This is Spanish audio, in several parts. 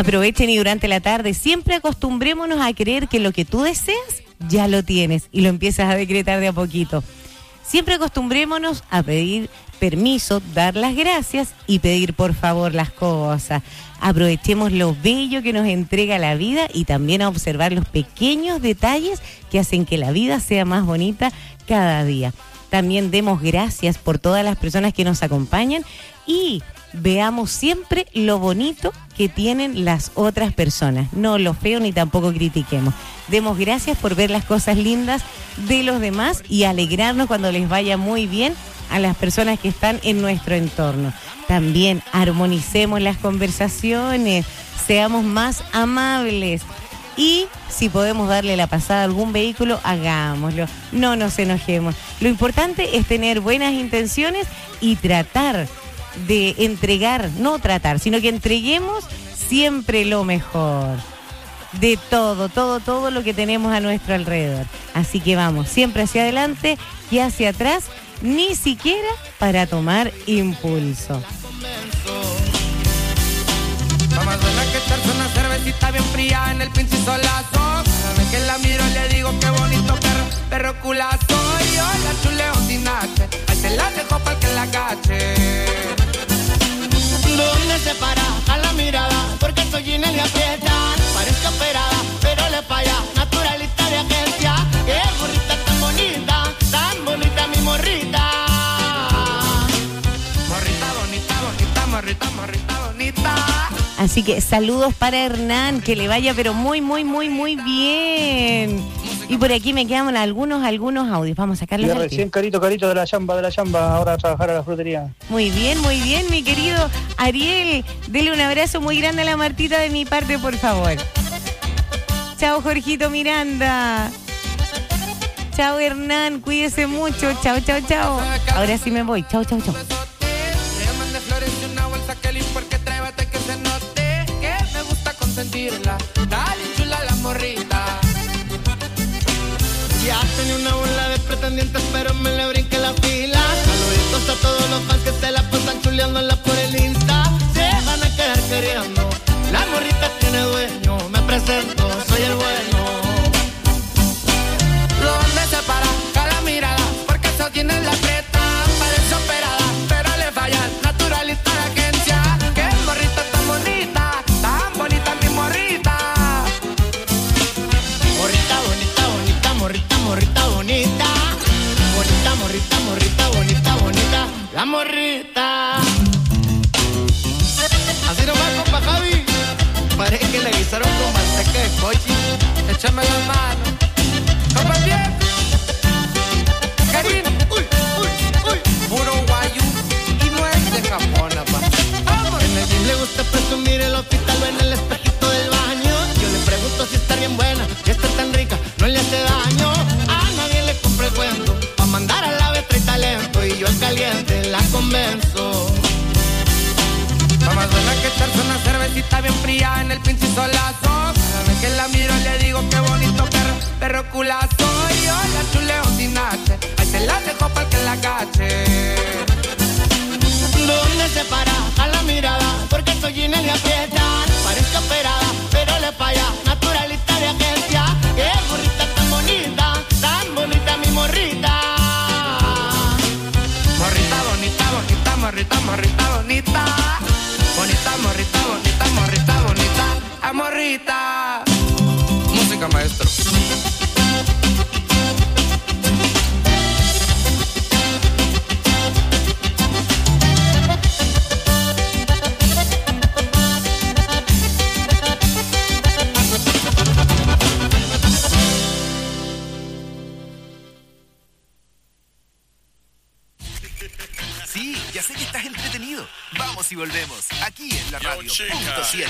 Aprovechen y durante la tarde siempre acostumbrémonos a creer que lo que tú deseas ya lo tienes y lo empiezas a decretar de a poquito. Siempre acostumbrémonos a pedir permiso, dar las gracias y pedir por favor las cosas. Aprovechemos lo bello que nos entrega la vida y también a observar los pequeños detalles que hacen que la vida sea más bonita cada día. También demos gracias por todas las personas que nos acompañan y veamos siempre lo bonito que tienen las otras personas, no lo feo ni tampoco critiquemos. Demos gracias por ver las cosas lindas de los demás y alegrarnos cuando les vaya muy bien a las personas que están en nuestro entorno. También armonicemos las conversaciones, seamos más amables y si podemos darle la pasada a algún vehículo, hagámoslo, no nos enojemos. Lo importante es tener buenas intenciones y tratar de entregar, no tratar, sino que entreguemos siempre lo mejor de todo lo que tenemos a nuestro alrededor. Así que vamos, siempre hacia adelante y hacia atrás, ni siquiera para tomar impulso. Vamos a que echarse una cervecita bien fría en el pinche solazo. Cada vez que la miro le digo qué bonito perro culazo. Y yo la chuleo sin H, ahí se la dejo para que la cache. ¿Dónde se para a la mirada? Porque soy Ginel y aprieta. Parezco operada, pero le falla. Naturalista de agencia. Qué morrita tan bonita mi morrita. Morrita bonita. Así que saludos para Hernán, que le vaya pero muy bien. Y por aquí me quedan algunos audios. Vamos a sacarlos. Y recién carito de la chamba, ahora a trabajar a la frutería. Muy bien, mi querido Ariel. Dele un abrazo muy grande a la Martita de mi parte, por favor. Chao, Jorgito Miranda. Chao, Hernán, cuídese mucho. Chao. Ahora sí me voy. Chao. Sentirla, dale chula la morrita. Ya tenía una bola de pretendientes, pero me le brinqué la fila. Saluditos a todos los fans que se la pasan chuleándola por el Insta. Se van a quedar queriendo, la morrita tiene dueño. Me presento, soy el bueno. ¿Dónde se para? A la mirada, porque eso tiene la preta. Parece operada, pero le falla. Naturalista de agencia, que morrita tan bonita. Morrita, la morrita. Así nomás, compa Javi. Parece que le guisaron con manteca de coche. Échame la mano. Compa bien. Karin. Uy. Puro guayu. Y no es de Japón, apa. En el gym le gusta presumir el hospital o en el espejito del baño. Yo le pregunto si está bien buena y está tan rica, no le hace daño. A nadie le compra el cuento. Pa' mandar a la vez trae talento y yo al caliente la convenzo. Vamos a que echarse una cervecita bien fría en el pinche solazo. Cada vez que la miro le digo qué bonito perro culazo. Y yo la chuleo sin H, ahí se la dejo para que la cache. ¿Dónde se para a la mirada? Porque soy Ginel y aprieta. Parezco operada, pero le falla. Naturalista de agencia. Qué morrita tan bonita mi morrita. Morrita bonita. Bonita. Amorrita. Música, maestro. Sí, ya sé que estás entretenido. Vamos y volvemos. Aquí en la radio. Punto 7.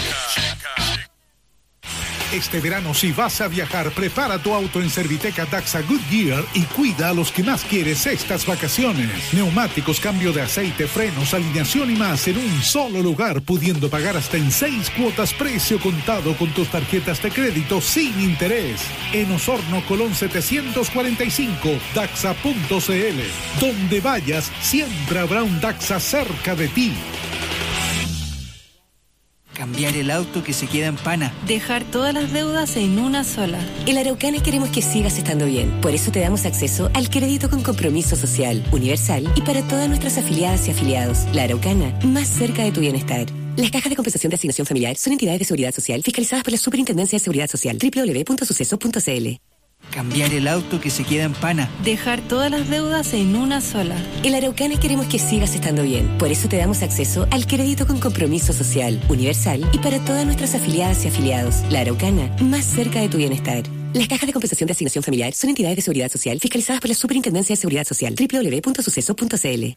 Este verano, si vas a viajar, prepara tu auto en Serviteca Daxa Goodyear y cuida a los que más quieres estas vacaciones. Neumáticos, cambio de aceite, frenos, alineación y más en un solo lugar, pudiendo pagar hasta en 6 cuotas precio contado con tus tarjetas de crédito sin interés. En Osorno, Colón 745, Daxa.cl. Donde vayas, siempre habrá un Daxa cerca de ti. Cambiar el auto que se queda en pana. Dejar todas las deudas en una sola. En la Araucana queremos que sigas estando bien. Por eso te damos acceso al crédito con compromiso social, universal y para todas nuestras afiliadas y afiliados. La Araucana, más cerca de tu bienestar. Las cajas de compensación de asignación familiar son entidades de seguridad social fiscalizadas por la Superintendencia de Seguridad Social. www.suceso.cl. Cambiar el auto que se queda en pana. Dejar todas las deudas en una sola. En la Araucana queremos que sigas estando bien. Por eso te damos acceso al crédito con compromiso social, universal y para todas nuestras afiliadas y afiliados. La Araucana, más cerca de tu bienestar. Las cajas de compensación de asignación familiar son entidades de seguridad social fiscalizadas por la Superintendencia de Seguridad Social. www.suceso.cl.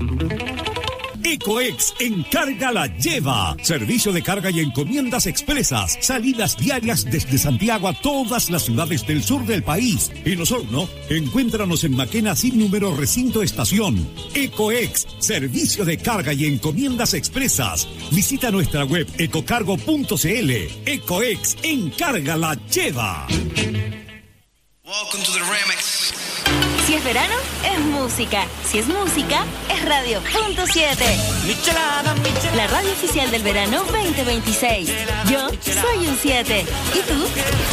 Ecoex Encarga la Lleva. Servicio de carga y encomiendas expresas. Salidas diarias desde Santiago a todas las ciudades del sur del país. En Osorno, encuéntranos en Maquena sin número recinto estación. Ecoex, servicio de carga y encomiendas expresas. Visita nuestra web ecocargo.cl. Ecoex Encarga la Lleva. Welcome to the remix. Si es verano, es música. Si es música, es Radio Punto 7. La radio oficial del verano 2026. Yo soy un 7. ¿Y tú?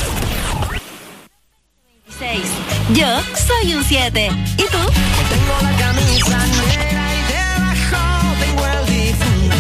26. Yo soy un 7. ¿Y tú? Tengo la camisa negra y debajo tengo el difunto.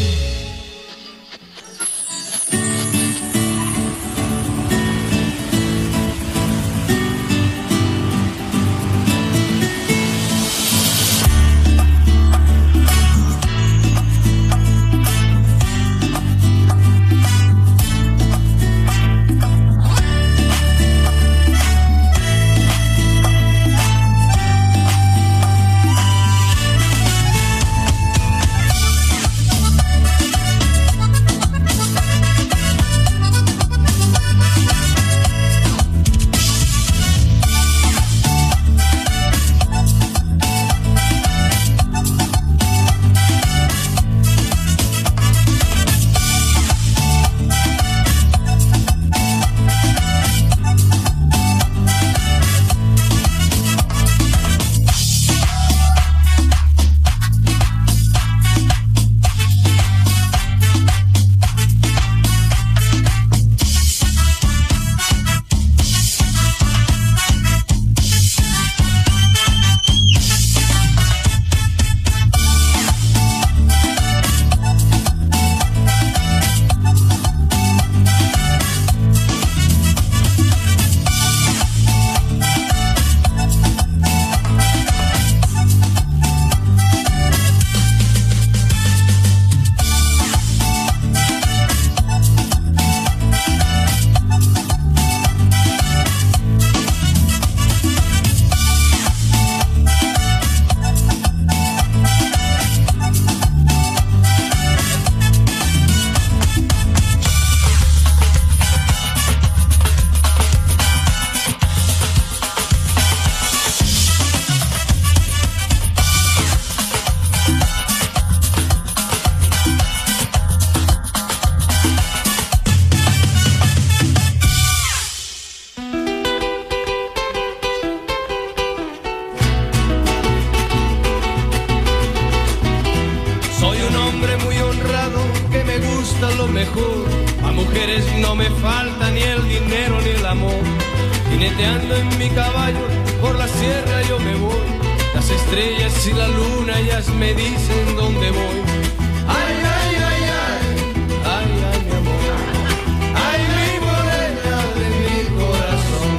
Jineteando en mi caballo, por la sierra yo me voy. Las estrellas y la luna ellas me dicen dónde voy. Ay, ay, ay, ay, ay, ay, mi amor. Ay, mi morena de mi corazón.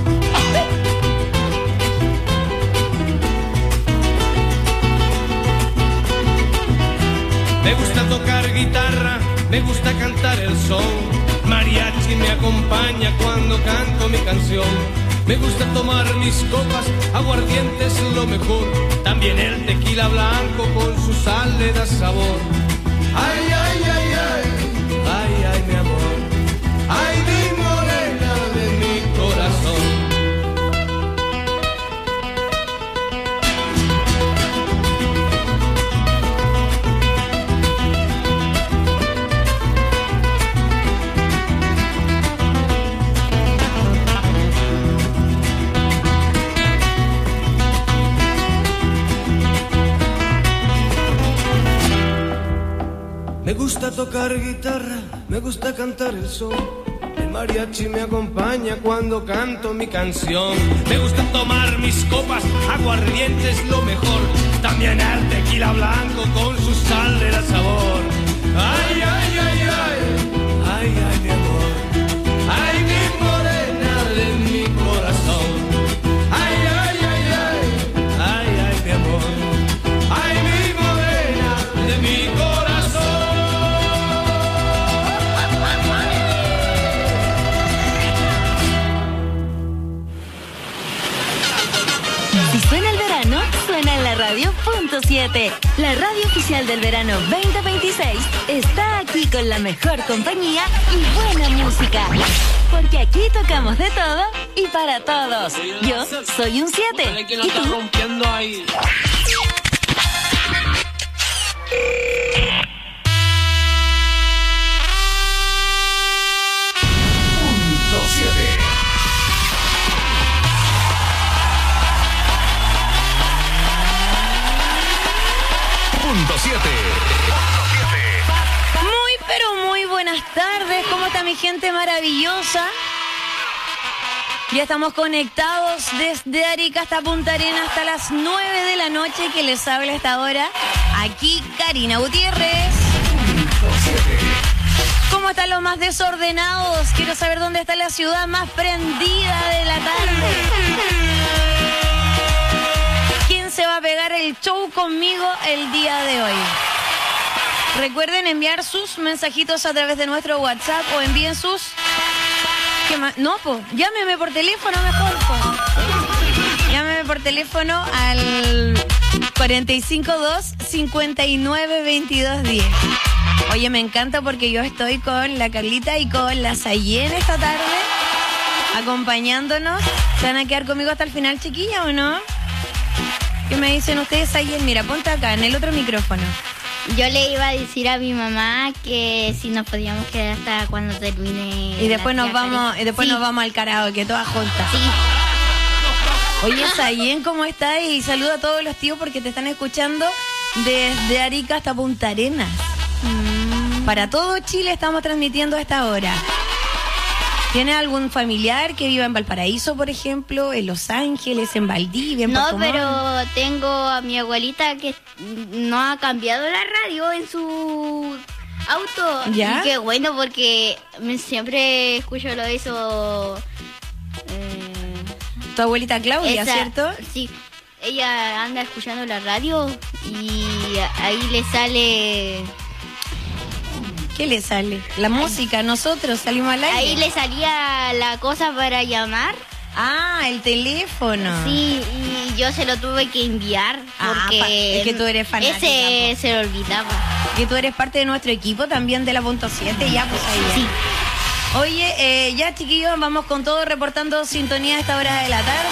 Me gusta tocar guitarra, me gusta cantar el son. Mariachi me acompaña cuando canto mi canción. Me gusta tomar mis copas, aguardiente es lo mejor. También el tequila blanco con su sal le da sabor. Ay, ay, ay, ay, ay, ay, mi amor. Ay, mi morena de mi corazón. Me gusta tocar guitarra, me gusta cantar el son. El mariachi me acompaña cuando canto mi canción. Me gusta tomar mis copas, aguardiente es lo mejor. También el tequila blanco con su sal de la sabor. Ay, ay, ay, ay, ay, ay, mi amor. Ay, mi morena de mi corazón. Ay, ay, ay, ay, ay, ay, mi amor. Ay, mi morena de mi corazón. Si suena el verano, suena en la radio .7. La radio oficial del verano 2026 está aquí con la mejor compañía y buena música. Porque aquí tocamos de todo y para todos. Yo soy un 7. ¿Y tú? Rompiendo ahí. Muy, pero muy buenas tardes. ¿Cómo está mi gente maravillosa? Ya estamos conectados desde Arica hasta Punta Arenas hasta las 9 de la noche, que les habla a esta hora. Aquí Karina Gutiérrez. ¿Cómo están los más desordenados? Quiero saber dónde está la ciudad más prendida de la tarde. ¿Quién se va a pegar el show conmigo el día de hoy? Recuerden enviar sus mensajitos a través de nuestro WhatsApp o envíen sus... ¿Qué más? No, pues, llámeme por teléfono mejor, po. Llámeme por teléfono al 452-592210. Oye, me encanta porque yo estoy con la Carlita y con la Sayen esta tarde, acompañándonos. ¿Se van a quedar conmigo hasta el final, chiquilla, o no? ¿Qué me dicen ustedes, Sayen? Mira, ponte acá, en el otro micrófono. Yo le iba a decir a mi mamá que si nos podíamos quedar hasta cuando termine. Y después nos vamos, nos vamos al karaoke, todas juntas. Sí. Oye, Sayen, ¿cómo estás? Y saluda a todos los tíos porque te están escuchando desde Arica hasta Punta Arenas. Para todo Chile estamos transmitiendo a esta hora. ¿Tienes algún familiar que viva en Valparaíso, por ejemplo, en Los Ángeles, en Valdivia, en Puerto Montt? No, pero tengo a mi abuelita que no ha cambiado la radio en su auto. ¿Ya? Y qué bueno, porque siempre escucho lo de eso. Tu abuelita Claudia, ¿cierto? Sí, ella anda escuchando la radio y ahí le sale... ¿Qué le sale? La música, nosotros salimos al aire. Ahí le salía la cosa para llamar. Ah, el teléfono. Sí, y yo se lo tuve que enviar porque es que tú eres fanática. Ese se lo olvidaba. Que tú eres parte de nuestro equipo también de la .7, ya pues ahí. Sí. Oye, ya chiquillos, vamos con todo reportando sintonía a esta hora de la tarde.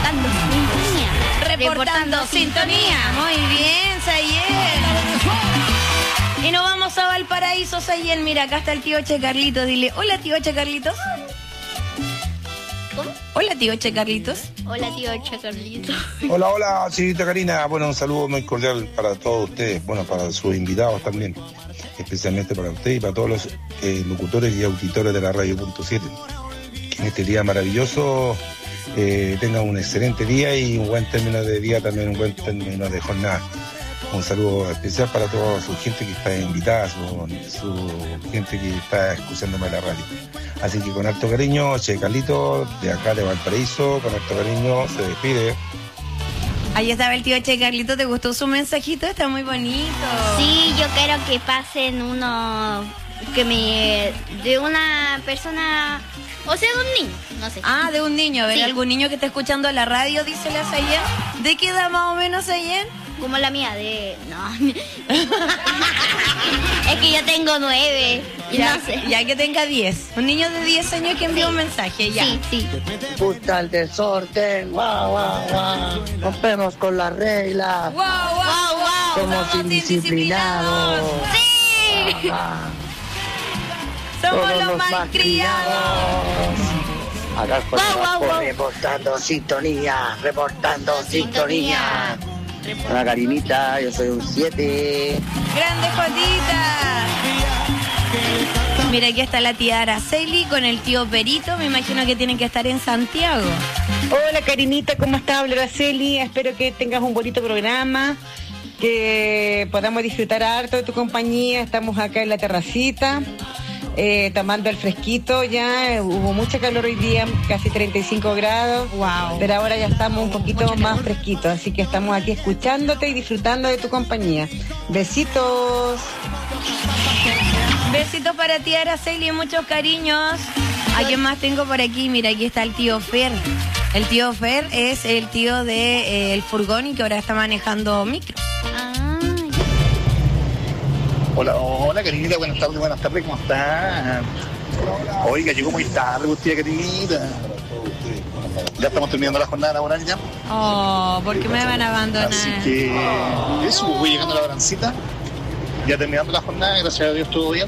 Reportando sintonía. Muy bien, Sayen. Y nos vamos a Valparaíso, Sayen. Mira, acá está el tío Che Carlitos. Dile, hola tío Che Carlitos. ¿Cómo? Hola tío Che Carlitos. Hola tío Che Carlitos. Hola, señorita Karina. Bueno, un saludo muy cordial para todos ustedes. Bueno, para sus invitados también. Especialmente para usted y para todos los locutores y auditores de la radio .7. Que en este día maravilloso tengan un excelente día y un buen término de día, también un buen término de jornada. Un saludo especial para toda su gente que está invitada, su gente que está escuchándome en la radio. Así que con harto cariño, Che Carlito, de acá de Valparaíso, con harto cariño, se despide. Ahí estaba el tío Che Carlito, ¿te gustó su mensajito? Está muy bonito. Sí, yo quiero que pasen uno de una persona, o sea, de un niño, no sé. Ah, de un niño, ¿ver? Sí. ¿Algún niño que está escuchando la radio, dice la Sayen? ¿De qué edad más o menos, Sayen? Como la mía, no. Es que yo tengo 9. Ya, no sé. Ya que tenga 10. Un niño de 10 años que envió un mensaje, ya. Sí. Puta el desorden, guau, guau, guau. Rompemos con las reglas. Guau, guau, guau. Somos indisciplinados. Sí. Somos los malcriados. Acá reportando sintonía. Hola Karinita, yo soy un 7. Grande Jotita. Mira, aquí está la tía Araceli con el tío Perito. Me imagino que tienen que estar en Santiago. Hola, Karinita, ¿cómo estás? Habla Araceli. Espero que tengas un bonito programa, que podamos disfrutar harto de tu compañía. Estamos acá en la terracita, tomando el fresquito ya. Hubo mucha calor hoy día, casi 35 grados. Wow. Pero ahora ya estamos un poquito más fresquitos, así que estamos aquí escuchándote y disfrutando de tu compañía. Besitos. Besitos para ti, Araceli, y muchos cariños. ¿A quién más tengo por aquí? Mira, aquí está el tío Fer. El tío Fer es el tío de el furgón y que ahora está manejando micro. Hola, Karinita, buenas tardes, ¿cómo estás? Oiga, llegó muy tarde usted, Karinita. Ya estamos terminando la jornada laboral ya. Oh, ¿por qué me van a abandonar? Así que eso, voy llegando a la brancita, ya terminando la jornada, gracias a Dios todo bien.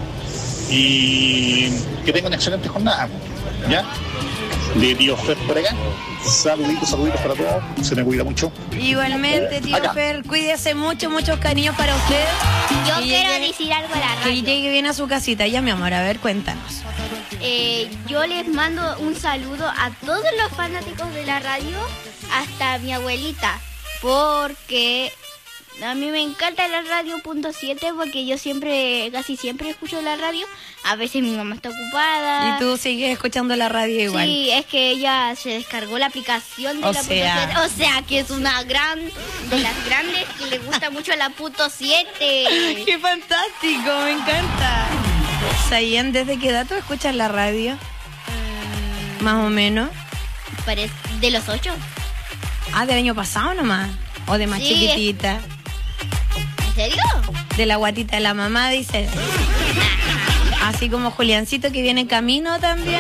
Y que tengan una excelente jornada, ¿ya? De tío Fer por acá. Saluditos para todos. Se me cuida mucho. Igualmente, tío acá. Fer, cuídese mucho, muchos cariños para usted. Yo quiero decir algo a la radio. Que llegue bien a su casita. Ya, mi amor, a ver, cuéntanos. Yo les mando un saludo a todos los fanáticos de la radio, hasta a mi abuelita, porque a mí me encanta la radio .7 porque yo casi siempre escucho la radio. A veces mi mamá está ocupada. Y tú sigues escuchando la radio igual. Sí, es que ella se descargó la aplicación de la .7. O sea, que es una de las grandes que le gusta mucho la .7. ¡Qué fantástico! Me encanta. Sayen, ¿desde qué edad tú escuchas la radio? Más o menos. De los 8. Ah, del año pasado nomás. O de más chiquitita. ¿En serio? De la guatita de la mamá, dice. Así como Juliancito que viene en camino también.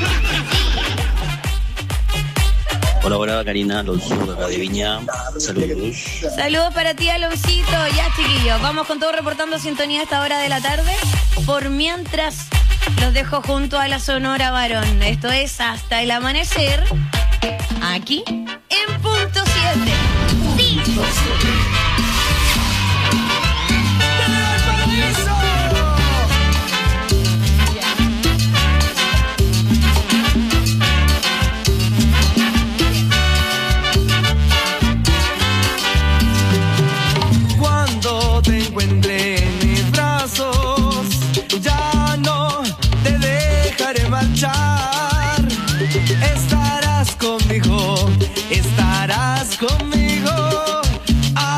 Hola, Karina, Alonso, de acá de Viña. Saludos. Saludos para ti, Aloncito. Ya, chiquillos, vamos con todo reportando sintonía a esta hora de la tarde. Por mientras, los dejo junto a la Sonora Varón. Esto es Hasta el Amanecer, aquí en Punto 7. Sí. Cuando te encuentre en mis brazos, ya no te dejaré marchar. Estarás conmigo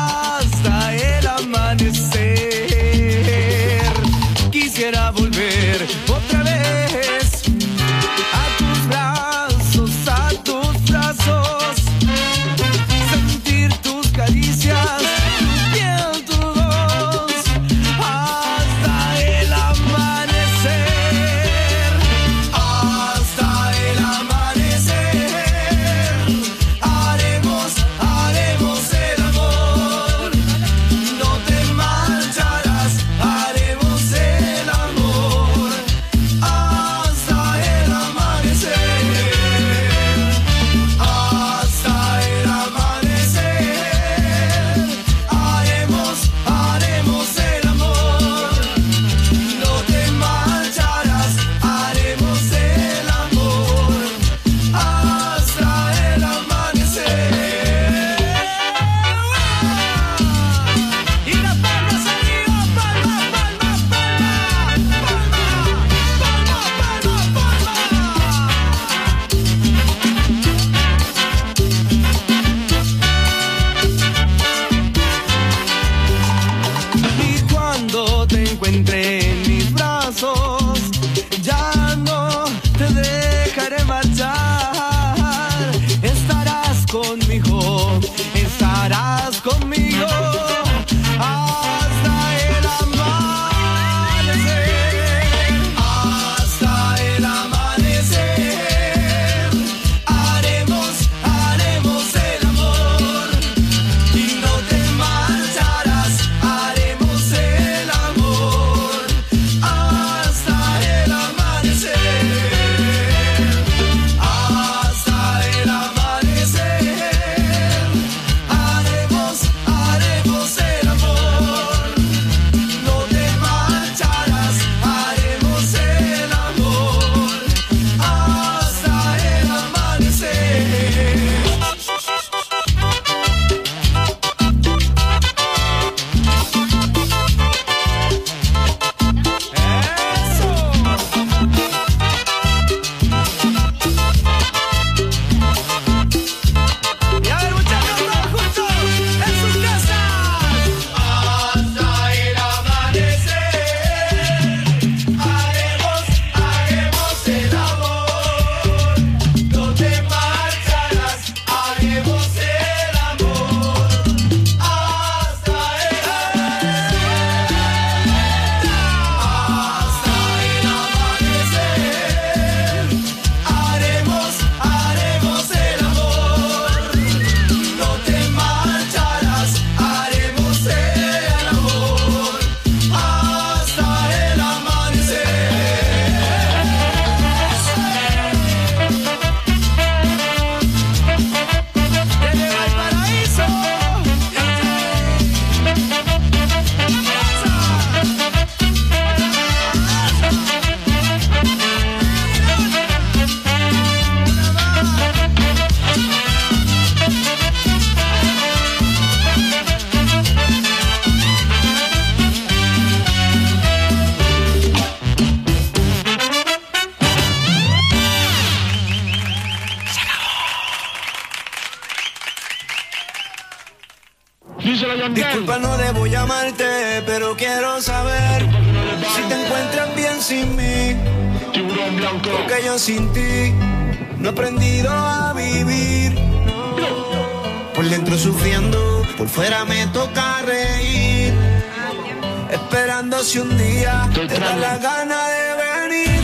Disculpa, no debo llamarte, pero quiero saber si te encuentras bien sin mí. Porque yo sin ti no he aprendido a vivir. Por dentro sufriendo, por fuera me toca reír. Esperando si un día te da la gana de venir.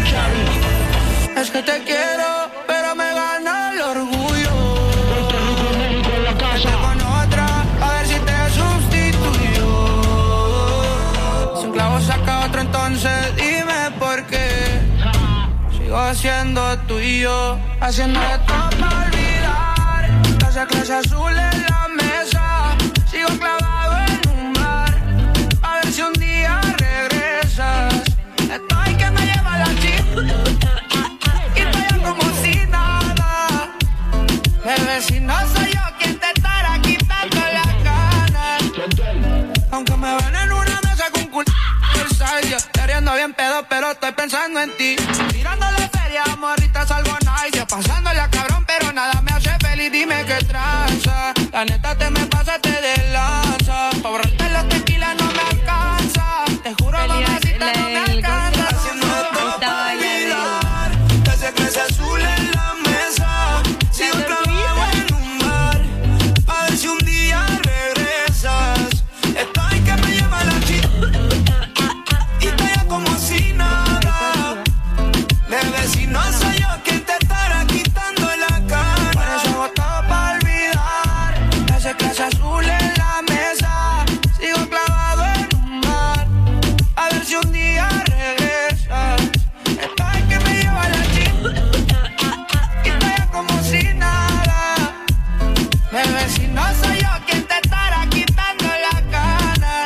Es que te quiero, pero me gana el orgullo. Vete con otra, a ver si te sustituyo. Si un clavo saca otro, entonces dime por qué. Sigo siendo tuyo, haciendo de todo para olvidar. Clase azul en la mesa, sigo clavado en un bar. A ver si un día regresas. Estoy que me lleva la chica y estoy como si nada. Bebé, si no soy yo quien te estará quitando las ganas. Aunque me ven en una mesa con culo yo queriendo bien pedo, pero estoy pensando en ti. Tirándole feria, morritas, algo nice. Pasándole a cabrón, pero nada me hace feliz. Dime qué tranza. La neta te me pasaste de lanza. Pa' borrarte los tequilas no me alcanza. Te juro, mamacita, no me alcanza. Haciendo esto para olvidar. Te hace clase azul en la mesa. Sigo clavado en un bar. A ver si un día regresas. Estoy que me lleva la chica y estoy como si nada. Bebé, si no soy yo quien te estará quitando la cara. Por eso hago todo para olvidar. Hace clase azul en la mesa. Sigo clavado en un bar. A ver si un día regresas. Estoy que me lleva la chica y estoy como si nada. Bebé, si no soy yo quien te estará quitando la cara.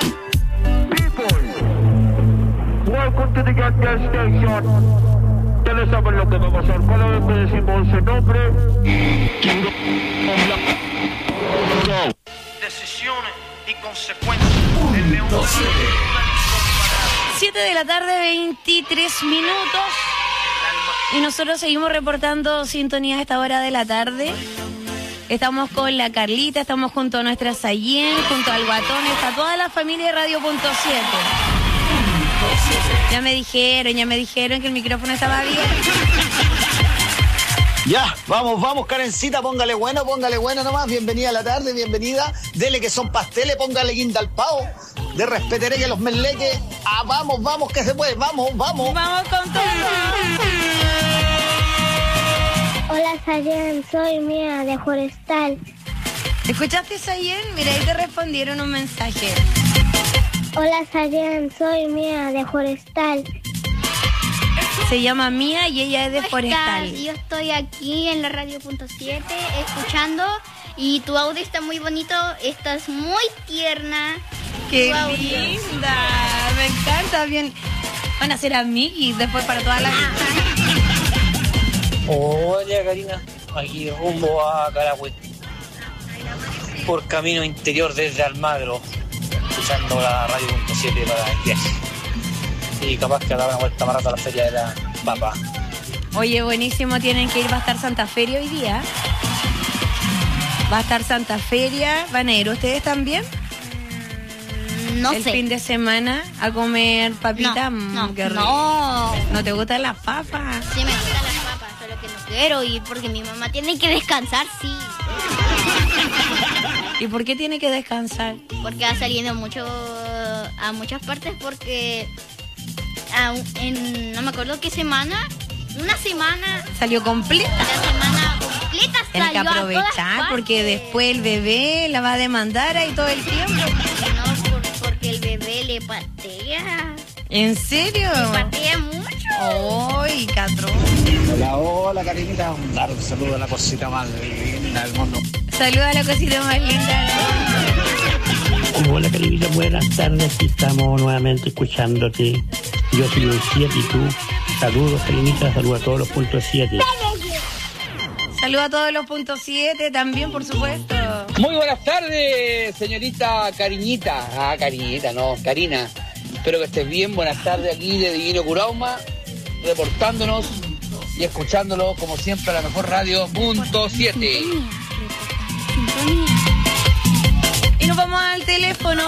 Welcome to the gas station. Ya le saben lo que va a pasar. Cada vez que decimos ese nombre, decisiones y consecuencias. 7 de la tarde, 23 minutos. Y nosotros seguimos reportando sintonía a esta hora de la tarde. Estamos con la Carlita, estamos junto a nuestra Sayen, junto al Guatón, está toda la familia de Radio.7. Ya me dijeron que el micrófono estaba abierto. Ya, vamos, Karencita, póngale bueno nomás, bienvenida a la tarde, bienvenida, dele que son pasteles, póngale guinda al pavo, de respetaré que los merleques, vamos, que se puede, vamos. Vamos con todo. Hola Sayen, soy Mía de Forestal. ¿Escuchaste, Sayen? Mira, ahí te respondieron un mensaje. Hola Sayen, soy Mía de Forestal. Se llama Mía y ella es de Forestal. Yo estoy aquí en la Radio.7 escuchando y tu audio está muy bonito, estás muy tierna. ¡Qué linda! Me encanta, bien. Van a ser amiguis después para toda la vida. Hola Karina, aquí rumbo a Carahue. Por camino interior desde Almagro, escuchando la Radio.7 para el viaje. Y capaz que dar una vuelta más rato a la feria de la papa. Oye, buenísimo, tienen que ir, va a estar Santa Feria hoy día. Va a estar Santa Feria, ¿van a ir ustedes también? No el sé. El fin de semana a comer papitas. No. ¿No te gustan las papas? Sí, me gustan las papas, solo que no quiero ir porque mi mamá tiene que descansar, sí. ¿Y por qué tiene que descansar? Porque va saliendo mucho a muchas partes porque no me acuerdo qué semana, una semana salió completa. La semana completa Tienes que salió aprovechar porque después el bebé la va a demandar ahí todo el tiempo. No, porque el bebé le patea. ¿En serio? Le patea mucho. ¡Ay, catrón! Hola, Karinita. Un saludo a la cosita más linda del mundo. Saluda a la cosita más linda. Hola, Karinita, buenas tardes. Aquí estamos nuevamente escuchándote. Yo soy un 7 y tú. Saludos, Karinita. Saludos a todos los puntos 7. Saludos a todos los puntos 7 también, por supuesto. Muy buenas tardes, señorita Cariñita. Cariñita, no, Karina. Espero que estés bien. Buenas tardes aquí de Divino Curauma, reportándonos y escuchándolo como siempre a la mejor Radio.7. Y nos vamos al teléfono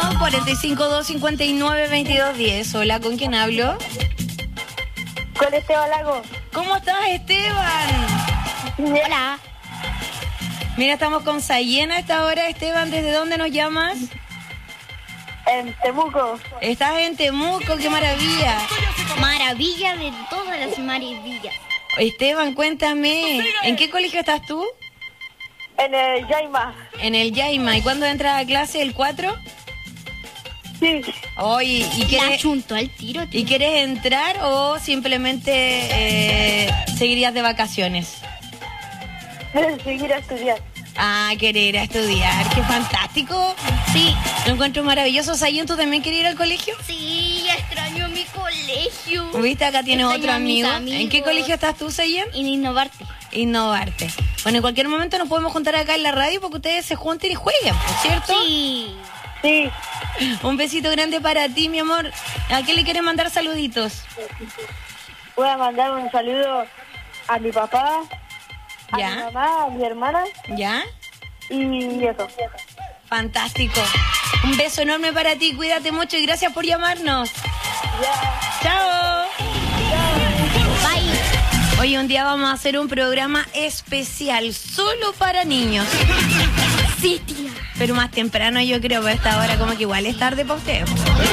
452-59-2210. Hola, ¿con quién hablo? Con Esteban Lago. ¿Cómo estás, Esteban? Hola. Mira, estamos con Sayena a esta hora. Esteban, ¿desde dónde nos llamas? En Temuco. Estás en Temuco, qué maravilla. Maravilla de todas las maravillas. Esteban, cuéntame, ¿en qué colegio estás tú? En el Yaima. En el Yaima. ¿Y cuándo entras a clase? ¿El 4? Sí. Oye, ¿y quieres, al tiro, tío. ¿Y quieres entrar o simplemente seguirías de vacaciones? Seguir a estudiar. Ah, querer ir a estudiar, qué fantástico. Sí. Lo encuentro maravilloso. Sayon, ¿tú también quieres ir al colegio? Sí, extraño mi colegio. ¿Viste? Acá tienes otro Extraño a mis amigo. amigos. ¿En qué colegio estás tú, Sayon? En Innovarte. Innovarte. Bueno, en cualquier momento nos podemos juntar acá en la radio porque ustedes se junten y jueguen, ¿cierto? Sí. Sí. Un besito grande para ti, mi amor. ¿A qué le quieres mandar saluditos? Voy a mandar un saludo a mi papá, a ¿Ya? mi mamá, a mi hermana. ¿Ya? Y eso. Fantástico. Un beso enorme para ti. Cuídate mucho y gracias por llamarnos. Chao. Bye. Hoy un día vamos a hacer un programa especial solo para niños. Sí, tía. Pero más temprano yo creo, pero a esta hora como que igual es tarde para ustedes.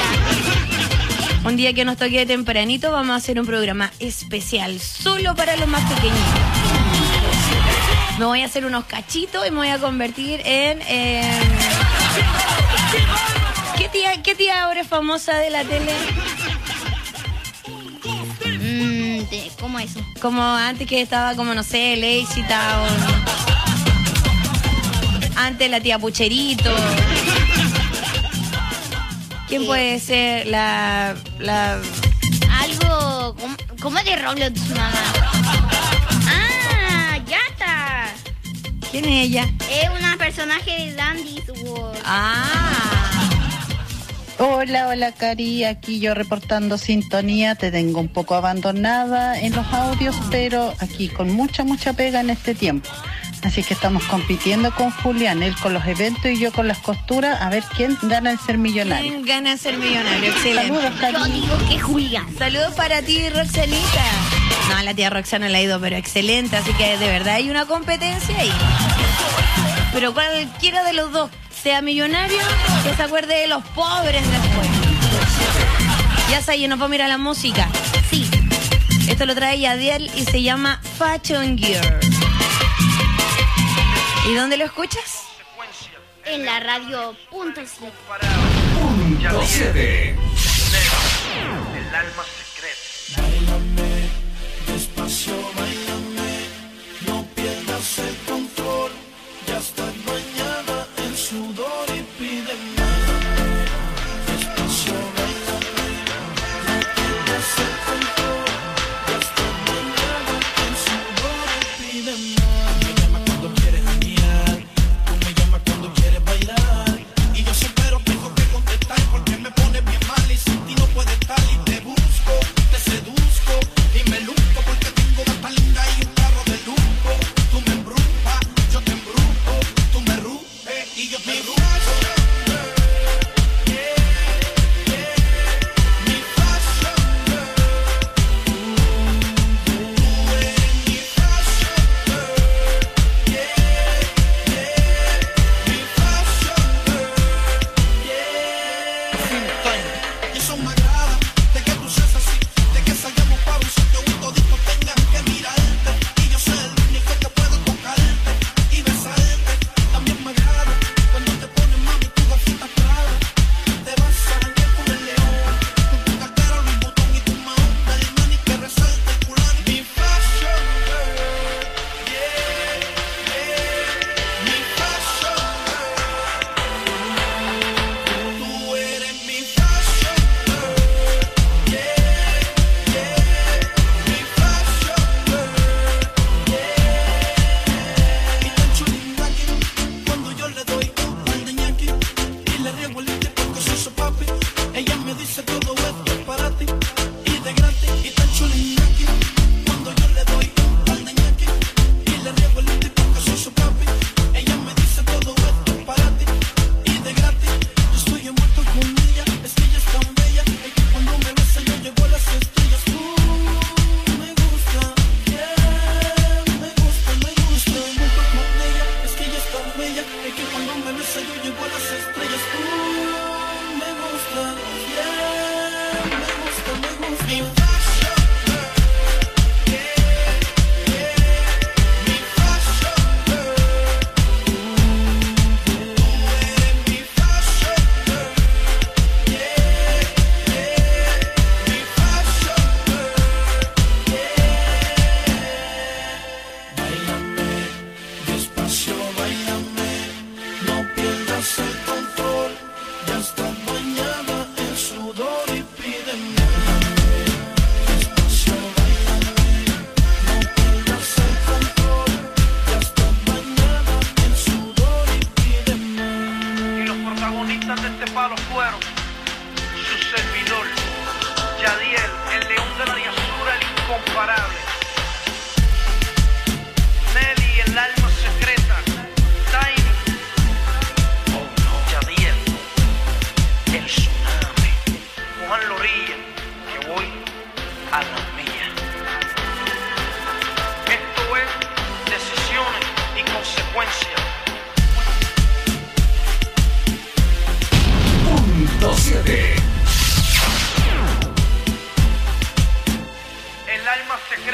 Un día que nos toque tempranito vamos a hacer un programa especial solo para los más pequeñitos. Me voy a hacer unos cachitos y me voy a convertir en... ¿Qué tía ahora es famosa de la tele? ¿Cómo eso? Como antes que estaba como, no sé, Lazy Town. Antes la tía Pucherito. ¿Quién puede ser la... Algo... ¿Cómo es de Roblox, mamá? ¡Ah! ¡Ya está! ¿Quién es ella? Es una personaje de Dandy's World. Hola, Cari, aquí yo reportando sintonía, te tengo un poco abandonada en los audios, pero aquí con mucha pega en este tiempo. Así que estamos compitiendo con Julián, él con los eventos y yo con las costuras, a ver quién gana el ser millonario. ¿Quién gana el ser millonario? Excelente. Saludos, Cari. Yo digo que Julián. Saludos para ti, Roxanita. No, la tía Roxana la ha ido, pero excelente, así que de verdad hay una competencia ahí. Pero cualquiera de los dos sea millonario, que se acuerde de los pobres después. Ya sé, nos vamos a ir a la música. Sí. Esto lo trae Yadiel y se llama Fashion Girl. ¿Y dónde lo escuchas? En la radio .7. .7. El alma secreta. Báilame, despacio, báilame, no pierdas el control, ya está bañada en sudor y pide más. Despacio, báilame, no pierdas el control, ya está bañada en sudor y pide más. Me llama cuando quieres janguear, tú me llamas cuando quieres bailar, y yo siempre tengo que contestar porque me pone bien mal y sin ti no puede estar y te busco, te seduzco y me luzco porque tengo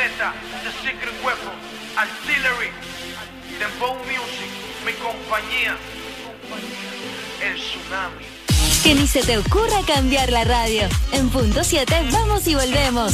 Bayonetta, The Secret Weapon, Artillery, Dembow Music, mi compañía, el tsunami. Que ni se te ocurra cambiar la radio. En punto 7 vamos y volvemos.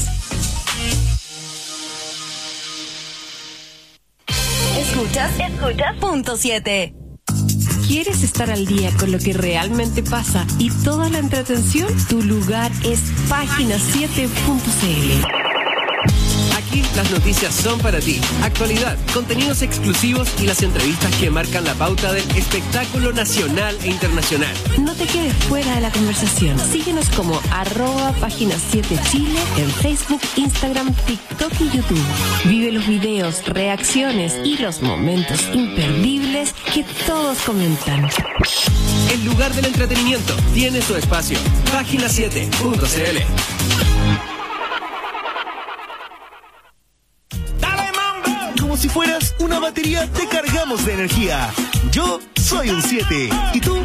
Escuchas punto 7. ¿Quieres estar al día con lo que realmente pasa y toda la entretención? Tu lugar es página7.cl. Aquí las noticias son para ti. Actualidad, contenidos exclusivos y las entrevistas que marcan la pauta del espectáculo nacional e internacional. No te quedes fuera de la conversación. Síguenos como @página7chile en Facebook, Instagram, TikTok y YouTube. Vive los videos, reacciones y los momentos imperdibles que todos comentan. El lugar del entretenimiento tiene su espacio. Página7.cl. Como si fueras una batería, te cargamos de energía. Yo soy un 7. ¿Y tú?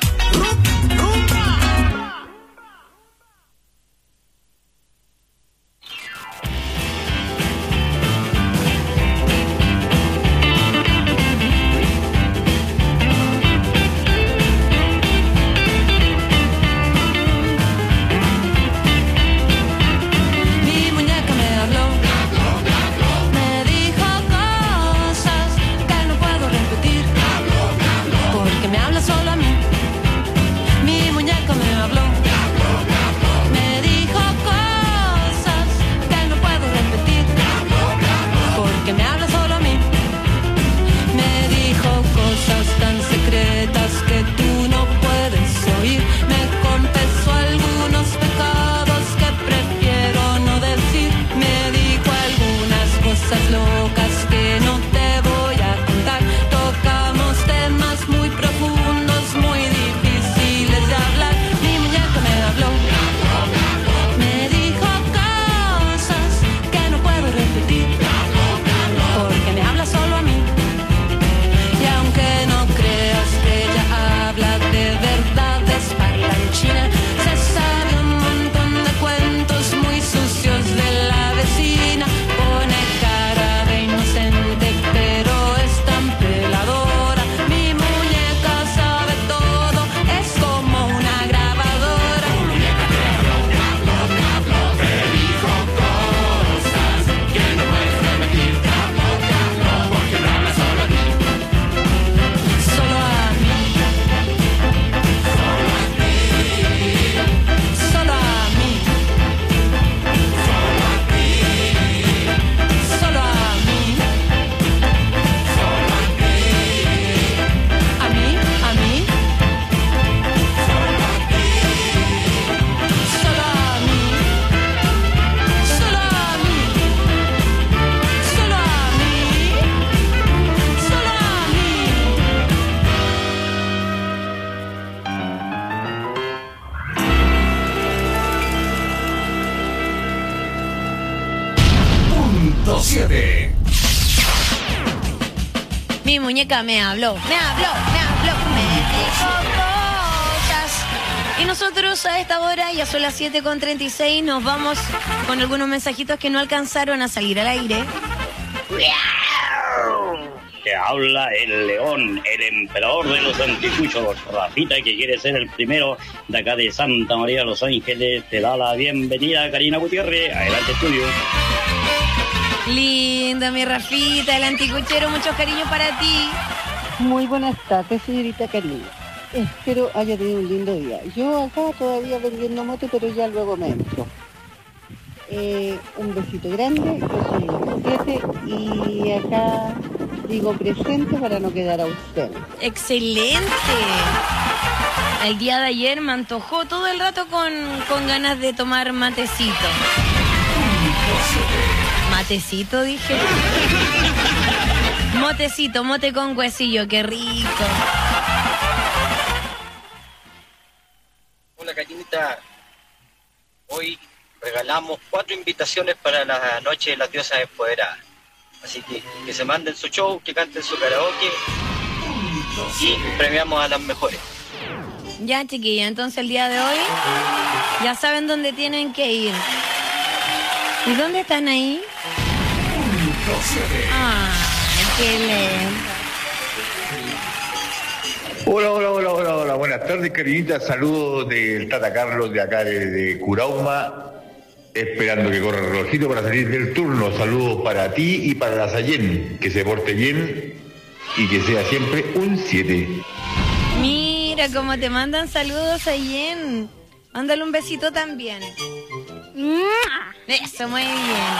Mi muñeca me habló, me dijo cosas. Y nosotros a esta hora, ya son las 7:36, nos vamos con algunos mensajitos que no alcanzaron a salir al aire. Te habla el león, el emperador de los anticuchos, Rafita, que quiere ser el primero de acá de Santa María de los Ángeles. Te da la bienvenida, Karina Gutiérrez. Adelante, estudio. Linda, mi Rafita, el anticuchero, muchos cariños para ti. Muy buenas tardes, señorita Karina. Espero haya tenido un lindo día. Yo acá todavía vendiendo moto, pero ya luego me entro. Un besito grande, yo soy el 7 y acá digo presente para no quedar a usted. ¡Excelente! El día de ayer me antojó todo el rato con ganas de tomar matecito. Matecito, dije. Motecito, mote con huesillo, qué rico. Hola, Carinita. Hoy regalamos 4 invitaciones para la noche de las diosas empoderadas. Así que se manden su show, que canten su karaoke y premiamos a las mejores. Ya, chiquilla, entonces el día de hoy ya saben dónde tienen que ir. ¿Y dónde están ahí? Ay, qué lindo. Hola, buenas tardes, Carinita. Saludos del Tata Carlos de acá de Curauma. Esperando que corra el relojito para salir del turno. Saludos para ti y para la Sayen. Que se porte bien y que sea siempre un 7. Mira cómo te mandan saludos, Sayen. Mándale un besito también. Eso, muy bien.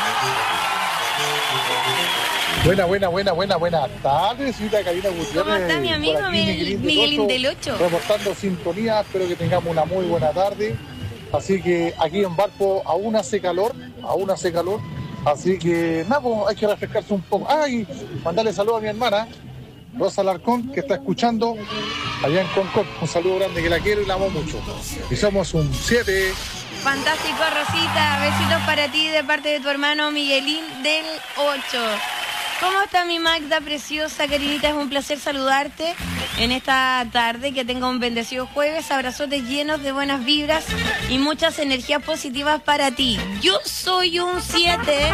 Buenas tardes, señorita Karina Gutiérrez. ¿Cómo está mi amigo Miguelín del 8? Reportando sintonía, espero que tengamos una muy buena tarde. Así que aquí en Valpo aún hace calor. Así que nada, pues, hay que refrescarse un poco. Y mandarle saludos a mi hermana, Rosa Alarcón, que está escuchando allá en Concord. Un saludo grande, que la quiero y la amo mucho. Y somos un 7. Fantástico, Rosita. Besitos para ti de parte de tu hermano Miguelín del 8. ¿Cómo está mi Magda preciosa, Carinita? Es un placer saludarte en esta tarde. Que tenga un bendecido jueves. Abrazotes llenos de buenas vibras y muchas energías positivas para ti. Yo soy un 7.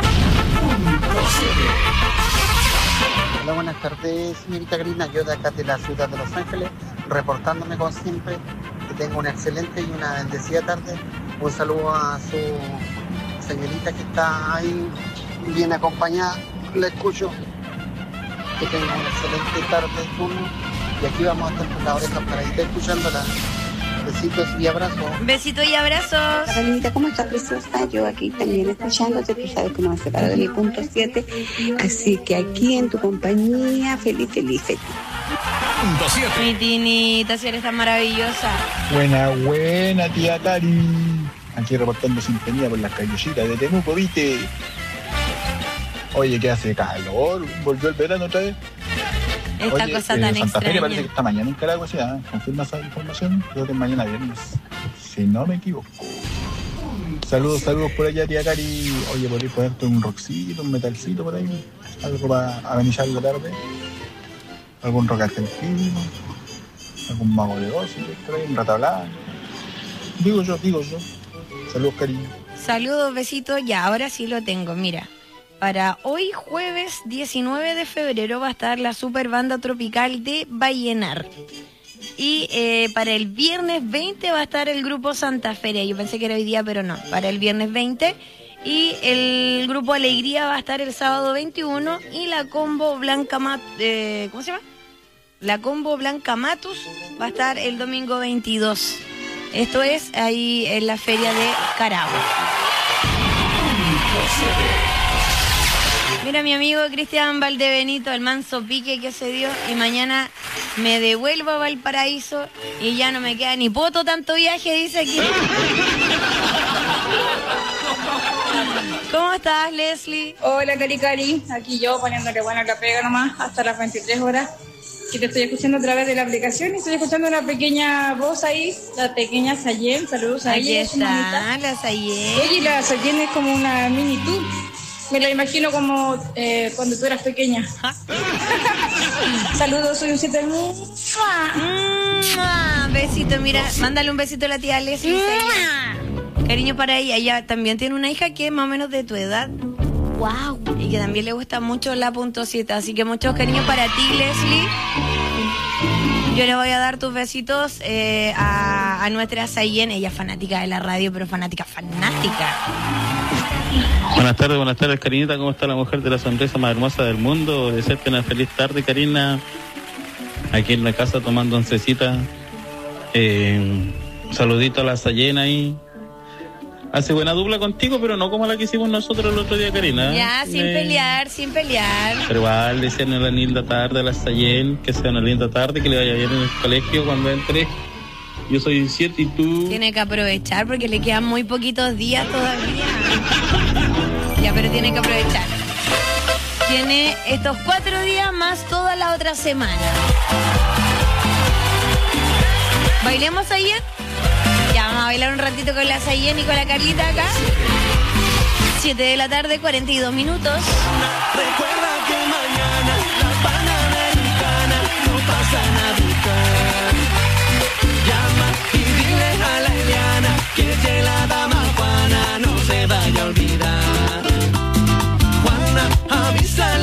Hola, buenas tardes, señorita Karina. Yo de acá de la ciudad de Los Ángeles, reportándome como siempre. Que tenga una excelente y una bendecida tarde. Un saludo a su señorita que está ahí bien acompañada. La escucho. Que tenga una excelente tarde, turno. Y aquí vamos a estar con la oreja paradita escuchándola. Besitos y abrazos. Besitos y abrazos. Carolina, ¿cómo estás, preciosa? Yo aquí también escuchándote. Tú sabes que no me separo de mi punto 7. Así que aquí en tu compañía, feliz. Punto 7. Mi Tinita, si eres tan maravillosa. Buena, tía Cari. Aquí reportando sintonía por las callecitas de Temuco, ¿viste? Oye, que hace calor. Volvió el verano otra vez. Esta cosa tan Santa extraña. Fe parece que está mañana en Caragua, ¿sí? Confirma esa información. Creo que es mañana viernes, si no me equivoco. Saludos por allá, tía Cari. Oye, podrías ponerte un rockcito, un metalcito por ahí. Algo para amenizar la tarde. Algún rock argentino. Algún Mago de Oz, un Rata Blanca. Digo yo. Saludos, cariño. Saludos, besitos. Ya, ahora sí lo tengo, mira. Para hoy jueves 19 de febrero va a estar la super banda tropical de Vallenar. Y para el viernes 20 va a estar el grupo Santa Feria. Yo pensé que era hoy día, pero no. Para el viernes 20. Y el grupo Alegría va a estar el sábado 21. Y la combo Blanca ¿cómo se llama? La combo Blanca Matus va a estar el domingo 22. Esto es ahí en la feria de Caragua. Mira, mi amigo Cristian Valdebenito, el manso pique que se dio, y mañana me devuelvo a Valparaíso y ya no me queda ni poto tanto viaje, dice aquí. ¿Cómo estás, Leslie? Hola, Cari, aquí yo poniéndole buena la pega nomás hasta las 23 horas. Que te estoy escuchando a través de la aplicación y estoy escuchando una pequeña voz ahí, la pequeña Sayen. Saludos a ella. Ahí está, la Sayen. Oye, la Sayen es como una mini tú. Me la imagino como cuando tú eras pequeña. Saludos, soy un 7. Besito, mira, mándale un besito a la tía Leslie. Cariño para ella. Ella también tiene una hija que es más o menos de tu edad. Wow. Y que también le gusta mucho la punto 7. Así que muchos cariños para ti, Leslie. Yo le voy a dar tus besitos a nuestra Sayen. Ella es fanática de la radio, pero fanática. Buenas tardes, Karinita. ¿Cómo está la mujer de la sonrisa más hermosa del mundo? Desearte una feliz tarde, Karina. Aquí en la casa tomando oncecita. Saludito a la Sayen ahí. Hace buena dupla contigo, pero no como la que hicimos nosotros el otro día, Karina. Ya, sin pelear. Pero igual, desean una linda tarde a la Sayen, que sea una linda tarde, que le vaya bien en el colegio cuando entre. Yo soy 7 y tú... Tiene que aprovechar porque le quedan muy poquitos días todavía. Ya, pero tiene que aprovechar. Tiene estos 4 días más toda la otra semana. ¿Bailemos, Sayen? Ya, vamos a bailar un ratito con la Sayen y con la Carlita acá. 7 de la tarde, 42 minutos. Recuerda que mañana la Panamericana no pasan a buscar. Llama y dile a la Eliana que la dama Juana no se vaya a olvidar. Juana, avisa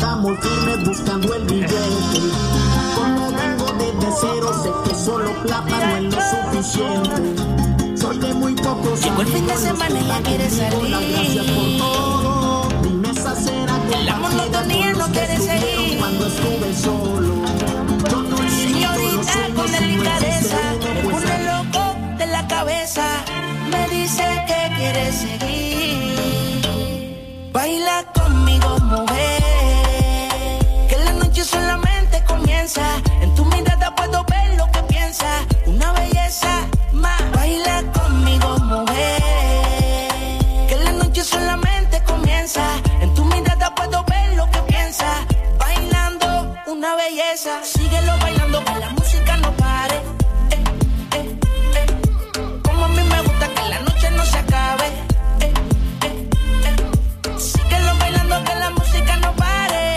estamos firmes buscando el billete. Como vengo desde cero, sé que solo plata no es lo suficiente. Soy de muy pocos amigos. El fin de semana ella quiere salir. Gracias por todo. Mi mesa será la monotonía no quiere seguir. Cuando estuve solo. Señorita con delicadeza, me pone loco de la cabeza. Me dice que quiere seguir. Baila conmigo, mujer, que la noche solamente comienza. En tu mirada puedo ver lo que piensas. Una belleza más. Baila conmigo, mujer, que la noche solamente comienza. En tu mirada puedo ver lo que piensas. Bailando una belleza. Síguelo bailando, que la música no pare. Como a mí me gusta que la noche no se acabe. Síguelo bailando, que la música no pare.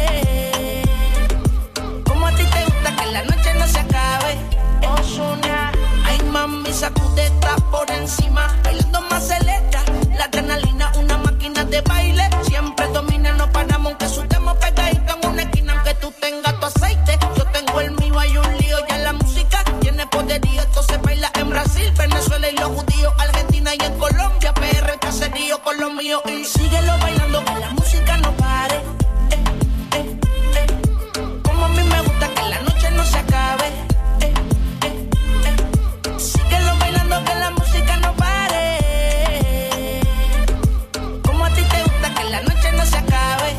Como a ti te gusta que la noche no se acabe. Ozuna, ay mami, sacudeta por encima. Bailando más celesta, la adrenalina, una máquina de baile. Siempre domina, no paramos, aunque sudemos pegadito en una esquina. Aunque tú tengas tu aceite, yo tengo el mío, hay un lío. Ya la música tiene poderío, esto se baila en Brasil, Venezuela y los judíos, Argentina y en Colombia, PR, el caserío con los míos. Y síguelo bailando, que la música no pare. Como a mí me gusta que la noche no se acabe. Síguelo bailando, que la música no pare. Como a ti te gusta que la noche no se acabe.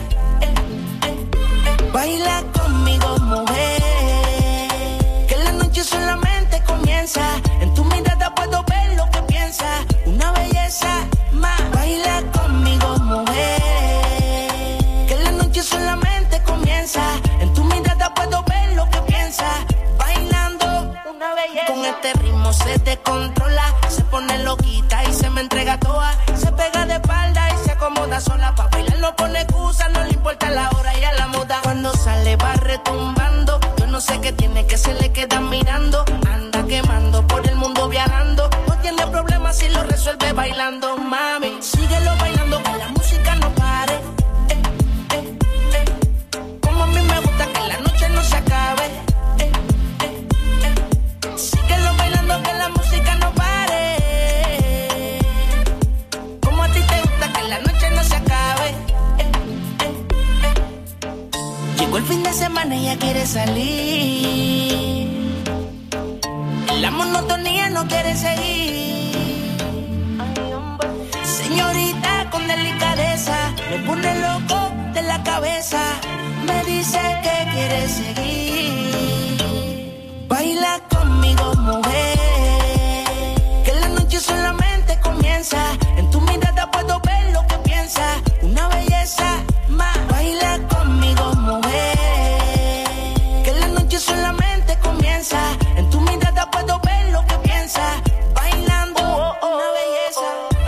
Baila conmigo, mujer, que la noche solamente comienza. En tu mirada puedo ver lo que piensas. Una belleza más. Baila conmigo, mujer, que la noche solamente comienza. En tu mirada puedo ver lo que piensas. Bailando una belleza. Con este ritmo se descontrola, se pone loquita y se me entrega toda. Se pega de espalda y se acomoda sola. Pa' bailar no pone excusa, no le importa la hora y a la moda. Cuando sale va retumbando, yo no sé qué tiene, que se le queda mirando. Anda quemando por el mundo viajando. No tiene problema si lo resuelve bailando, mami. Síguelo bailando, que la música no pare. Como a mí me gusta que la noche no se acabe. Síguelo bailando, que la música no pare. Como a ti te gusta que la noche no se acabe. Llegó el fin de semana y ella quiere salir. La monotonía no quiere seguir. Señorita con delicadeza, me pone loco de la cabeza. Me dice que quiere seguir. Baila conmigo, mujer, que la noche solamente comienza. En tu mirada puedo ver lo que piensas. Una belleza más. Baila conmigo, mujer, que la noche solamente comienza. En tu mirada puedo ver lo que piensas. Bailando una belleza.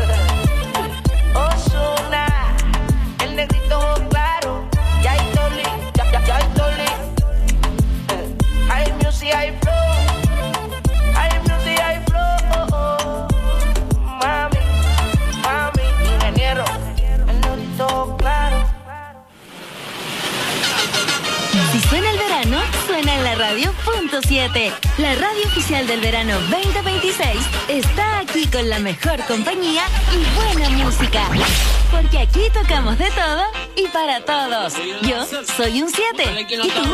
Ozuna, el negrito claro. Ya hay Toli, ya hay Toli. Hay music, hay flow. Hay music, hay flow. Mami, mami, ingeniero, el negrito claro. Si suena el verano, suena en la radio .7. La radio oficial del verano 2026 está aquí con la mejor compañía y buena música. Porque aquí tocamos de todo y para todos. Yo soy un 7. ¿Y tú?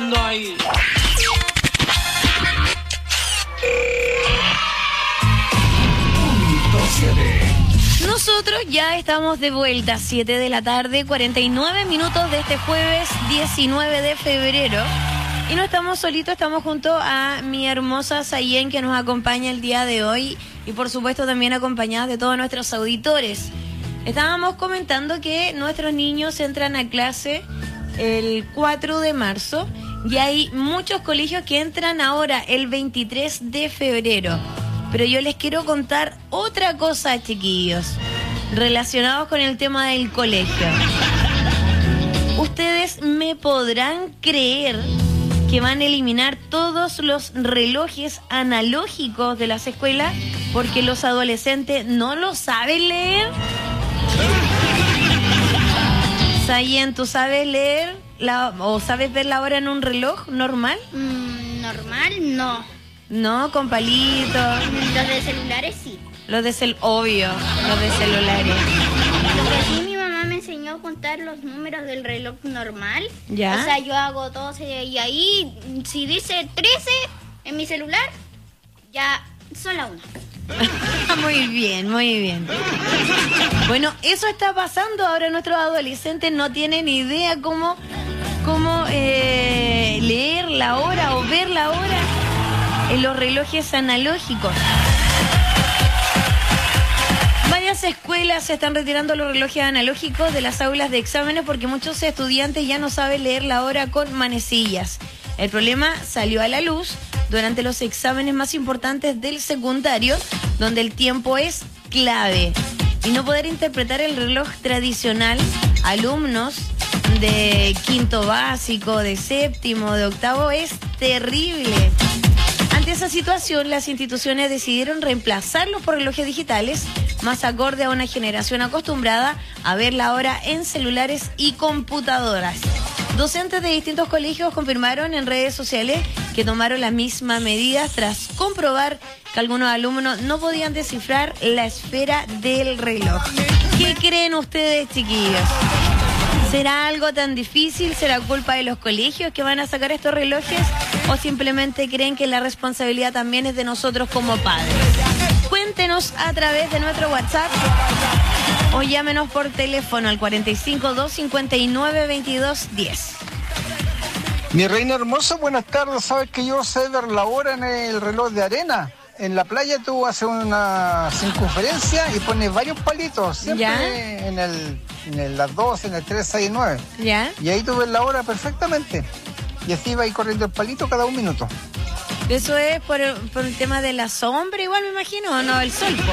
Nosotros ya estamos de vuelta, 7 de la tarde, 49 minutos de este jueves 19 de febrero. Y no estamos solitos, estamos junto a mi hermosa Sayen, que nos acompaña el día de hoy. Y por supuesto también acompañadas de todos nuestros auditores. Estábamos comentando que nuestros niños entran a clase el 4 de marzo. Y hay muchos colegios que entran ahora, el 23 de febrero. Pero yo les quiero contar otra cosa, chiquillos, relacionados con el tema del colegio. Ustedes me podrán creer que van a eliminar todos los relojes analógicos de las escuelas porque los adolescentes no lo saben leer. Sayen, ¿tú sabes leer? o sabes ver la hora en un reloj normal? Normal, no. No, con palitos. Los de celulares sí. Obvio, los de celulares. Lo que sí, mi mamá me enseñó a contar los números del reloj normal. ¿Ya? O sea, yo hago 12 y ahí, si dice 13 en mi celular, ya son la 1. Muy bien, muy bien. Bueno, eso está pasando. Ahora nuestros adolescentes no tienen idea cómo leer la hora o ver la hora en los relojes analógicos. Varias escuelas se están retirando los relojes analógicos de las aulas de exámenes porque muchos estudiantes ya no saben leer la hora con manecillas. El problema salió a la luz durante los exámenes más importantes del secundario, donde el tiempo es clave. Y no poder interpretar el reloj tradicional, alumnos de quinto básico, de séptimo, de octavo, es terrible. Ante esa situación, las instituciones decidieron reemplazarlos por relojes digitales, más acorde a una generación acostumbrada a ver la hora en celulares y computadoras. Docentes de distintos colegios confirmaron en redes sociales que tomaron las mismas medidas tras comprobar que algunos alumnos no podían descifrar la esfera del reloj. ¿Qué creen ustedes, chiquillos? ¿Será algo tan difícil? ¿Será culpa de los colegios que van a sacar estos relojes? ¿O simplemente creen que la responsabilidad también es de nosotros como padres? Cuéntenos a través de nuestro WhatsApp o llámenos por teléfono al 45 259 2210. Mi reina hermosa, buenas tardes. Sabes que yo sé ver la hora en el reloj de arena. En la playa tú haces una circunferencia y pones varios palitos, siempre en las 12, en el 3, 6 y 9. ¿Ya? Y ahí tú ves la hora perfectamente. Y así va a ir corriendo el palito cada 1 minuto. Eso es por el tema de la sombra, igual me imagino, ¿o no? El sol, po.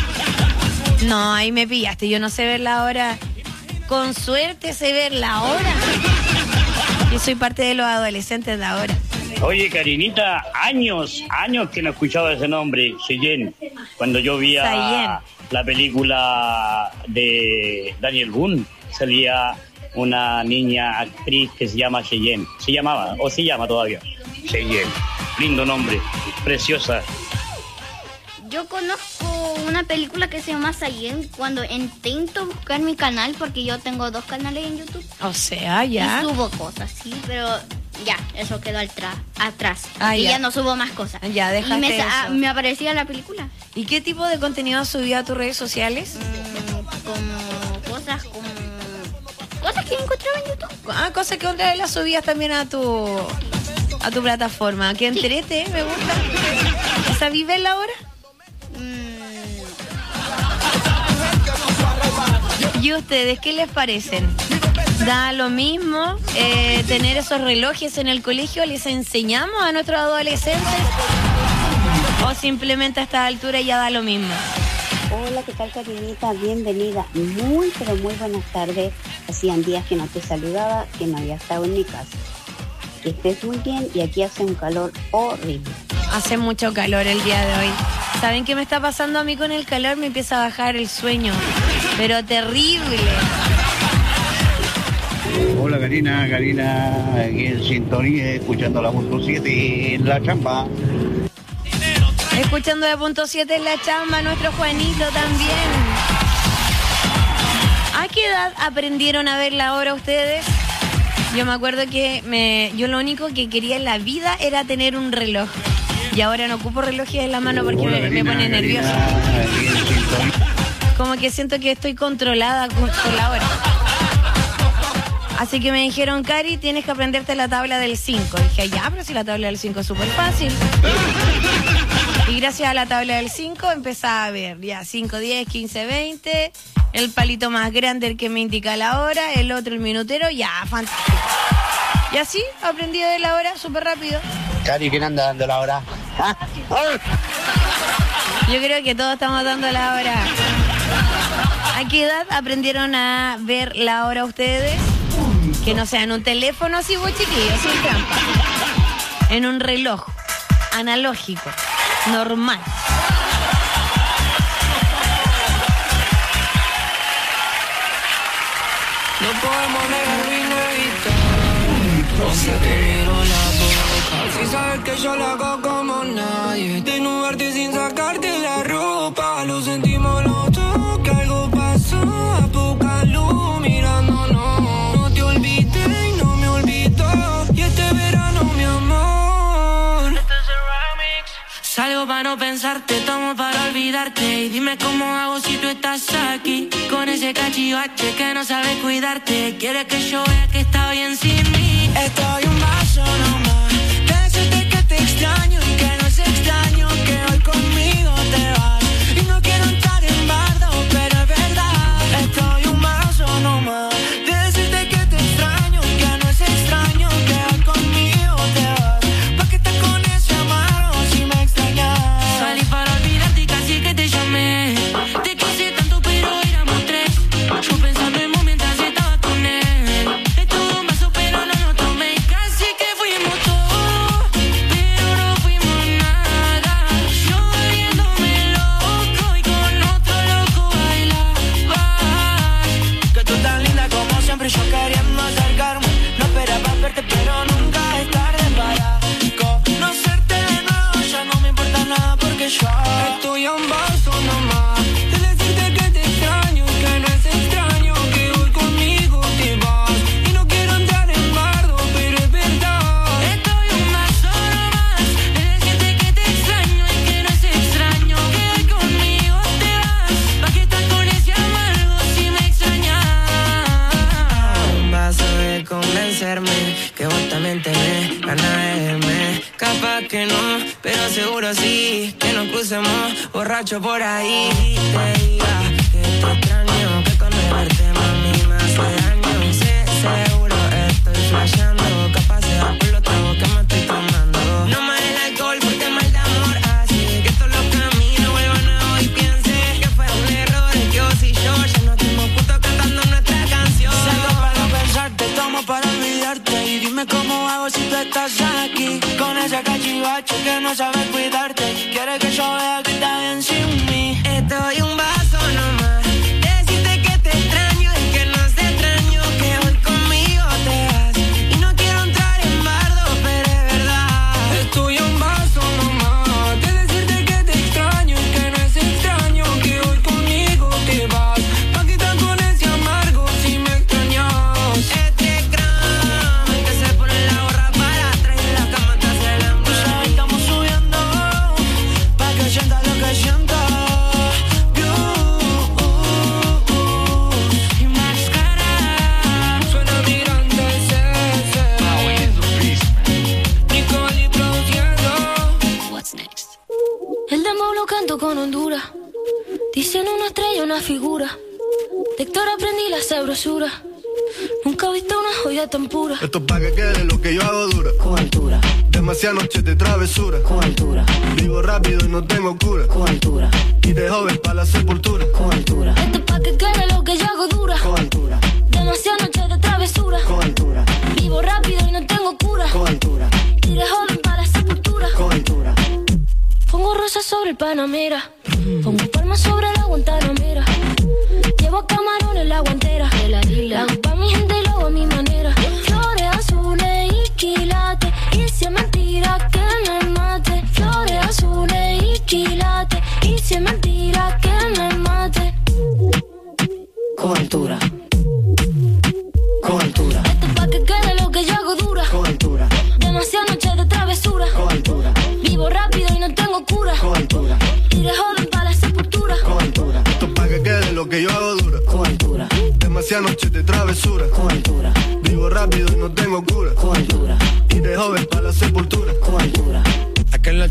No, ahí me pillaste, yo no sé ver la hora. Con suerte sé ver la hora. Yo soy parte de los adolescentes de ahora. Oye, Karinita, años que no he escuchado ese nombre, Cheyenne. Cuando yo vi la película de Daniel Boone, salía una niña actriz que se llama Cheyenne. Se llamaba, o se llama todavía, Cheyenne. Lindo nombre, preciosa. Yo conozco una película que se llama Cheyenne cuando intento buscar mi canal, porque yo tengo 2 canales en YouTube. O sea, ya. Y subo cosas, sí, pero ya, eso quedó atrás. Y ya no subo más cosas. Ya, dejaste eso. Me aparecía la película. ¿Y qué tipo de contenido subía a tus redes sociales? Como cosas que encontraba en YouTube. Cosas que otra vez las subías también a tu plataforma. Que entrete, me gusta. ¿Sabí ver la hora? ¿Y ustedes qué les parecen? ¿Da lo mismo tener esos relojes en el colegio? ¿Les enseñamos a nuestros adolescentes? ¿O simplemente a esta altura ya da lo mismo? Hola, ¿qué tal, Karinita? Bienvenida. Muy, pero muy buenas tardes. Hacían días que no te saludaba, que no había estado en mi casa. Que estés muy bien y aquí hace un calor horrible. Hace mucho calor el día de hoy. ¿Saben qué me está pasando a mí con el calor? Me empieza a bajar el sueño. Pero terrible. Hola Karina, aquí en sintonía, escuchando la punto 7 en la chamba. Escuchando de punto 7 en la chamba, nuestro Juanito también. ¿A qué edad aprendieron a ver la hora ustedes? Yo me acuerdo que yo lo único que quería en la vida era tener un reloj. Y ahora no ocupo relojes en la mano porque me pone nerviosa. Como que siento que estoy controlada por la hora. Así que me dijeron, Cari, tienes que aprenderte la tabla del 5. Dije, ya, pero si la tabla del 5 es súper fácil. Y gracias a la tabla del 5 empezaba a ver, ya, 5, 10, 15, 20. El palito más grande, el que me indica la hora. El otro, el minutero, ya, fantástico. Y así aprendí a ver la hora súper rápido. Cari, ¿quién anda dando la hora? Yo creo que todos estamos dando la hora. ¿A qué edad aprendieron a ver la hora ustedes? Que no sea en un teléfono así, vos chiquillos, sin trampa. En un reloj analógico, normal. No podemos negar lo inédito. que te miro la boca. Si sabes que yo lo hago como nadie, desnudarte sin sacarte la ropa. Lo sentimos los dos, que algo pasó. A poca luz mirándonos. No te olvidé y no me olvidó. Y este verano, mi amor, este es el remix. Salgo para no pensarte, tomo para olvidarte. Y dime cómo hago si tú estás aquí. Con ese cachivache que no sabe cuidarte. Quiere que yo vea que está bien sin mí. Estoy un vaso nomás. Decirte que te extraño y que no es extraño que hoy conmigo te vas. Y no quiero entrar en bardo, pero es verdad. Estoy un vaso nomás. Decirte que te extraño y que no es extraño que hoy conmigo te vas. ¿Pa' qué estás con ese amargo si me extrañas? Salí para olvidarte y casi que te llamé. Te quise tanto pero éramos tres. Yo pensando en vos mientras estaba con él. Estuvo un vaso pero no lo tomé. Casi que fuimos todo, pero no fuimos nada. Yo volviéndome loco y con otro loco bailaba. Que tú tan linda como siempre, yo queriendo acercarme. No esperaba verte pero nunca es tarde para conocerte de nuevo. Ya no me importa nada porque yo estoy a un vaso nomás de decirte que te extraño y que no es extraño que hoy conmigo te vas. Y no quiero entrar en bardo, pero es verdad. Estoy a un vaso nomás de decirte que te extraño y que no es extraño que hoy conmigo te vas. ¿Pa' qué estás con ese amargo si me extrañas? un vaso de convencerme que vos también tenés ganas de verme. Capaz que no, pero seguro sí, que nos crucemos borracho por ahí. Te diga que te extraño, que con no verte mami me hace daño. Y sé, seguro estoy flasheando, capaz de dar por los tragos que me estoy tomando. No más el alcohol porque mal de amor así, que todos los caminos vuelvan nuevo y piense que fue un error, que vos y yo ya no estamos juntos cantando nuestra canción. Salgo para no pensarte, tomo para olvidarte. Y dime cómo hago si tú estás aquí. Con ese cachivache que no sabe cuidarte. Quiere que yo vea que está bien sin mí. Estoy un vaso nomás. Decirte que te extraño y que no es extraño que hoy conmigo te vas. Y no quiero entrar en bardo, pero es verdad. Estoy a un vaso nomás de decirte que te extraño y que no es extraño que hoy conmigo te vas. ¿Pa' qué estás con ese amargo si me extrañas? Este gran que se pone la gorra para atrás y la cama te hace el hambre. Ya estamos subiendo pa' que sientas lo que siento. Y máscara suena migrante ese. Nicole produciendo. What's next? El demo lo canto con Honduras. Dicen una estrella, una figura. De Héctor aprendí la sabrosura. Nunca he visto una joya tan pura. Esto es pa' que quede lo que yo hago dura. Con altura. Demasiadas noches de travesura. Con altura. Vivo rápido y no tengo cura. Con altura. Y de joven pa' la sepultura. Con altura. Esto es pa' que quede lo que yo hago dura. Con altura. Demasiadas noches de travesura. Con altura. Vivo rápido y no tengo cura. Con altura. Y de joven para la sepultura. Con altura. Pongo rosas sobre el Panamera. Pongo palmas sobre la Guantanamera. Llevo camarones la guantera. La hago pa' mi gente y lo hago a mi manera. Flores azules y quilates. Y si es mentira que me mate. Flores azules y quilates. Y si es mentira que me mate. Con altura. Con altura. Esto es pa' que quede lo que yo hago dura. Con altura. Demasiadas noches de travesura. Con altura. Vivo rápido y no tengo cura. Con altura. Y de joven para la sepultura. Con altura. Esto es pa' que quede lo que yo hago dura. Con altura. Demasiadas noches de travesura. Con altura. Vivo rápido y no tengo cura. Con altura. Y de joven pa' la sepultura. Con